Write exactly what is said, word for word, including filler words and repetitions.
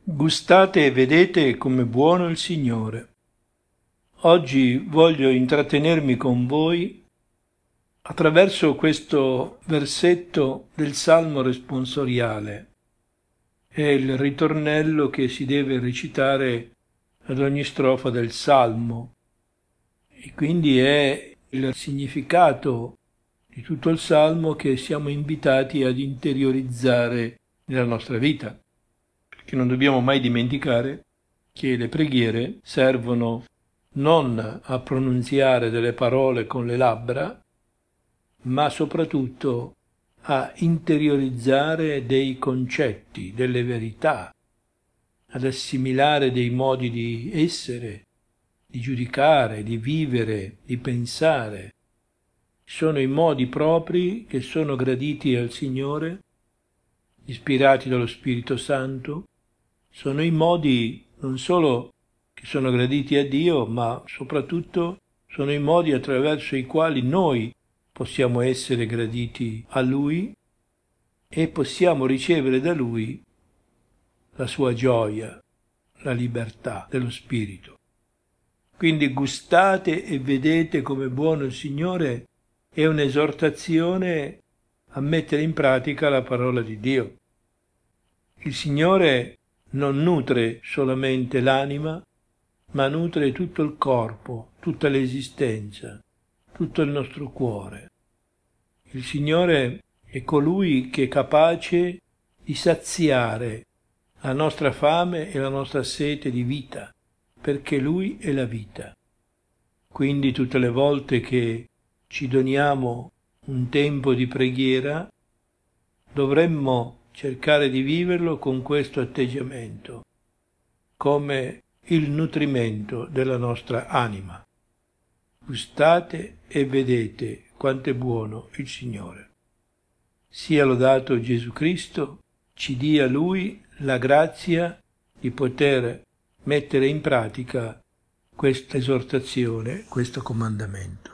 Gustate e vedete come buono il Signore. Oggi voglio intrattenermi con voi attraverso questo versetto del Salmo responsoriale. È il ritornello che si deve recitare ad ogni strofa del Salmo e quindi è il significato di tutto il Salmo che siamo invitati ad interiorizzare nella nostra vita. Che non dobbiamo mai dimenticare che le preghiere servono non a pronunziare delle parole con le labbra, ma soprattutto a interiorizzare dei concetti, delle verità, ad assimilare dei modi di essere, di giudicare, di vivere, di pensare. Sono i modi propri che sono graditi al Signore, ispirati dallo Spirito Santo. Sono i modi non solo che sono graditi a Dio, ma soprattutto sono i modi attraverso i quali noi possiamo essere graditi a Lui e possiamo ricevere da Lui la sua gioia, la libertà dello Spirito. Quindi gustate e vedete come buono il Signore è un'esortazione a mettere in pratica la parola di Dio. Il Signore non nutre solamente l'anima, ma nutre tutto il corpo, tutta l'esistenza, tutto il nostro cuore. Il Signore è colui che è capace di saziare la nostra fame e la nostra sete di vita, perché Lui è la vita. Quindi tutte le volte che ci doniamo un tempo di preghiera, dovremmo cercare di viverlo con questo atteggiamento, come il nutrimento della nostra anima. Gustate e vedete quanto è buono il Signore. Sia lodato Gesù Cristo, ci dia Lui la grazia di poter mettere in pratica questa esortazione, questo comandamento.